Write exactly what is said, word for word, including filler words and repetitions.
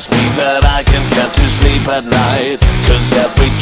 must be that I can get to sleep at night. Cause every